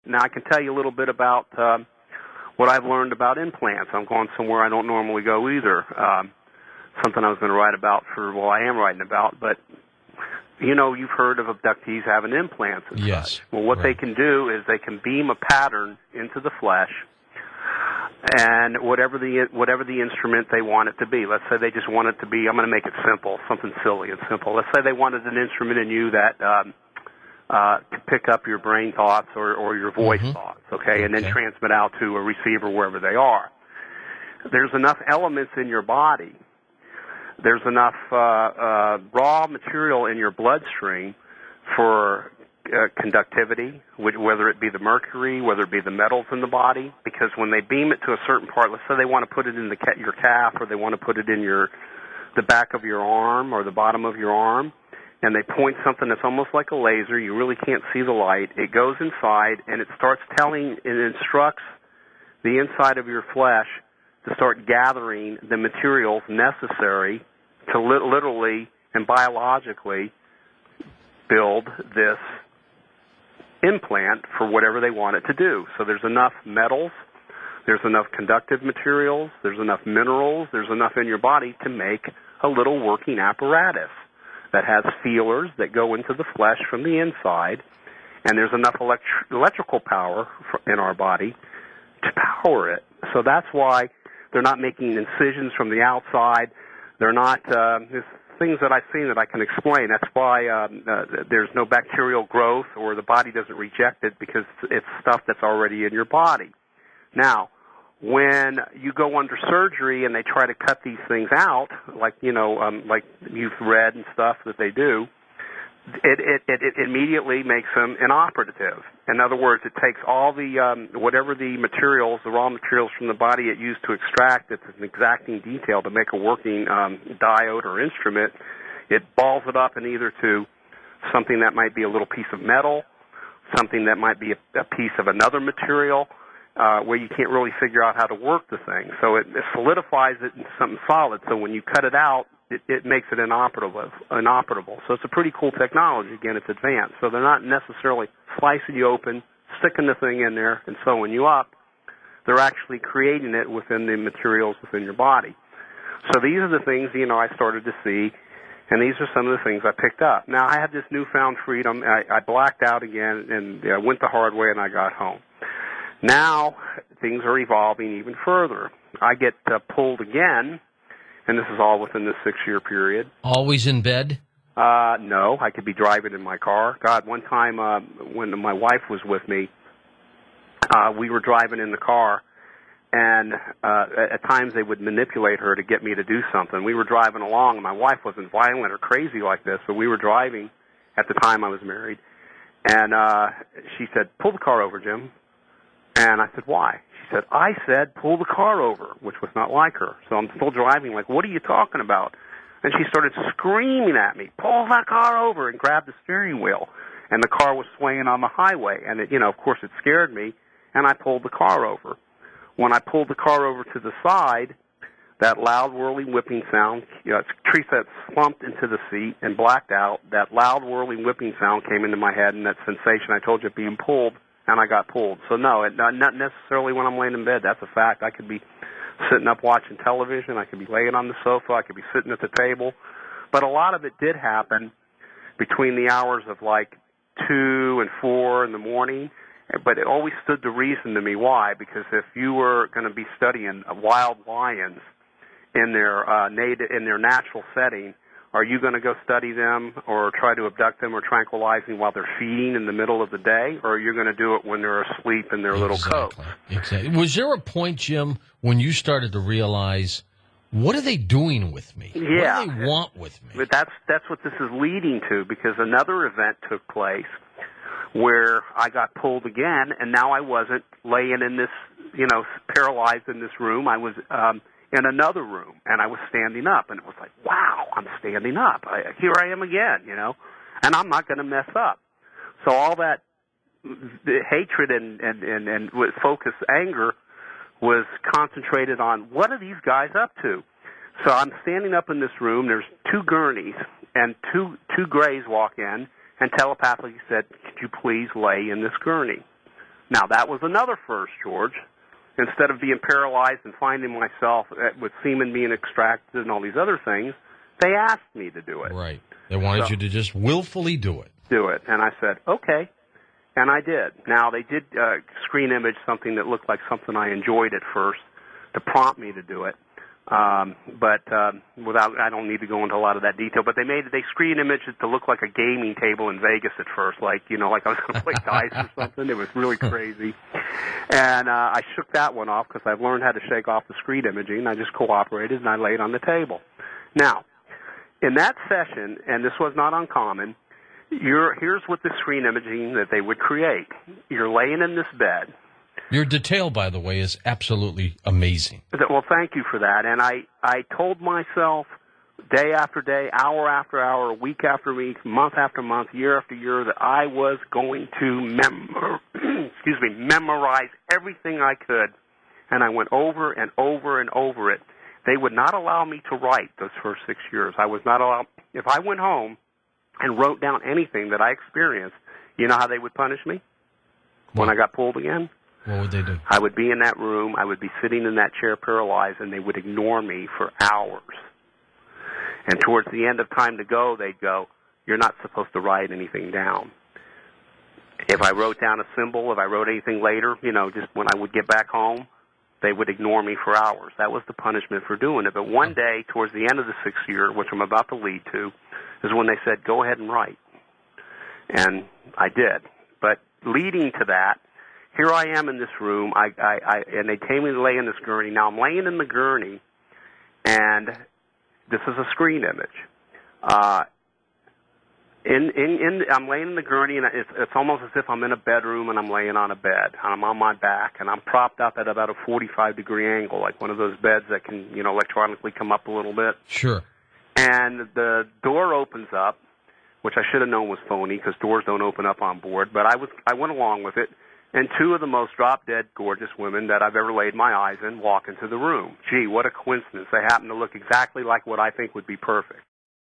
Now, I can tell you a little bit about what I've learned about implants. I'm going somewhere I don't normally go either. Something I was going to write about I am writing about, but you've heard of abductees having implants and yes. such. Well, what they can do is they can beam a pattern into the flesh, and whatever the instrument they want it to be. Let's say they just want it to be, I'm going to make it simple, something silly and simple. Let's say they wanted an instrument in you that could pick up your brain thoughts or your voice thoughts, okay, and then transmit out to a receiver wherever they are. There's enough elements in your body. There's enough raw material in your bloodstream for conductivity, whether it be the mercury, whether it be the metals in the body, because when they beam it to a certain part, let's say they want to put it in your calf, or they want to put it in the back of your arm or the bottom of your arm, and they point something that's almost like a laser, you really can't see the light, it goes inside, and it instructs the inside of your flesh to start gathering the materials necessary to literally and biologically build this implant for whatever they want it to do. So there's enough metals, there's enough conductive materials, there's enough minerals, there's enough in your body to make a little working apparatus that has feelers that go into the flesh from the inside, and there's enough electrical power in our body to power it. So that's why they're not making incisions from the outside. They're not there's things that I've seen that I can explain. That's why there's no bacterial growth, or the body doesn't reject it, because it's stuff that's already in your body. Now, when you go under surgery and they try to cut these things out, like like you've read and stuff that they do, it immediately makes them inoperative. In other words, it takes all the whatever the materials, the raw materials from the body it used to extract, it's an exacting detail to make a working diode or instrument. It balls it up in either to something that might be a little piece of metal, something that might be a piece of another material, where you can't really figure out how to work the thing. So it solidifies it in something solid. So when you cut it out, it makes it inoperable. So it's a pretty cool technology. Again, it's advanced. So they're not necessarily slicing you open, sticking the thing in there, and sewing you up. They're actually creating it within the materials within your body. So these are the things, I started to see, and these are some of the things I picked up. Now, I had this newfound freedom. I blacked out again, and I went the hard way, and I got home. Now, things are evolving even further. I get pulled again, and this is all within this 6-year period. Always in bed? No, I could be driving in my car. God, one time when my wife was with me, we were driving in the car, and at times they would manipulate her to get me to do something. We were driving along, and my wife wasn't violent or crazy like this, but we were driving at the time I was married, and she said, "Pull the car over, Jim." And I said, "Why?" She said, "I said, pull the car over," which was not like her. So I'm still driving, like, "What are you talking about?" And she started screaming at me, "Pull that car over," and grabbed the steering wheel. And the car was swaying on the highway. And, of course, it scared me, and I pulled the car over. When I pulled the car over to the side, that loud, whirling, whipping sound, Teresa slumped into the seat and blacked out. That loud, whirling, whipping sound came into my head, and that sensation I told you being pulled, and I got pulled. So, no, not necessarily when I'm laying in bed. That's a fact. I could be sitting up watching television. I could be laying on the sofa. I could be sitting at the table. But a lot of it did happen between the hours of, 2 and 4 in the morning. But it always stood to reason to me why. Because if you were going to be studying wild lions in their natural setting, are you going to go study them or try to abduct them or tranquilize them while they're feeding in the middle of the day? Or are you going to do it when they're asleep in their little coats? Exactly. Was there a point, Jim, when you started to realize, what are they doing with me? Yeah. What do they want with me? But that's what this is leading to, because another event took place where I got pulled again, and now I wasn't laying in this, paralyzed in this room. I was in another room, and I was standing up, and it was like, wow, I'm standing up. Here I am again, and I'm not going to mess up. So all that the hatred and focused anger was concentrated on, what are these guys up to? So I'm standing up in this room. There's 2 gurneys, and two grays walk in and telepathically said, "Could you please lay in this gurney?" Now, that was another first, George. Instead of being paralyzed and finding myself with semen being extracted and all these other things, they asked me to do it. Right. They wanted you to just willfully do it. Do it. And I said, okay. And I did. Now, they did screen image something that looked like something I enjoyed at first to prompt me to do it. But I don't need to go into a lot of that detail, but they screen imaged it to look like a gaming table in Vegas at first, like I was going to play dice or something. It was really crazy. And I shook that one off because I've learned how to shake off the screen imaging. I just cooperated and I laid on the table. Now, in that session, and this was not uncommon, here's what the screen imaging that they would create. You're laying in this bed. Your detail, by the way, is absolutely amazing. Well, thank you for that. And I told myself day after day, hour after hour, week after week, month after month, year after year that I was going to memorize everything I could. And I went over and over and over it. They would not allow me to write those first 6 years. I was not allowed. If I went home and wrote down anything that I experienced, you know how they would punish me when I got pulled again? What would they do? I would be in that room, I would be sitting in that chair paralyzed, and they would ignore me for hours. And towards the end of time to go, they'd go, you're not supposed to write anything down. If I wrote down a symbol, if I wrote anything later, just when I would get back home, they would ignore me for hours. That was the punishment for doing it. But one day, towards the end of the 6th year, which I'm about to lead to, is when they said, go ahead and write. And I did. But leading to that, here I am in this room, and they tell me to lay in this gurney. Now, I'm laying in the gurney, and this is a screen image. I'm laying in the gurney, and it's almost as if I'm in a bedroom and I'm laying on a bed. I'm on my back, and I'm propped up at about a 45-degree angle, like one of those beds that can, electronically come up a little bit. Sure. And the door opens up, which I should have known was phony because doors don't open up on board, but I went along with it. And two of the most drop-dead gorgeous women that I've ever laid my eyes in walk into the room. Gee, what a coincidence. They happen to look exactly like what I think would be perfect.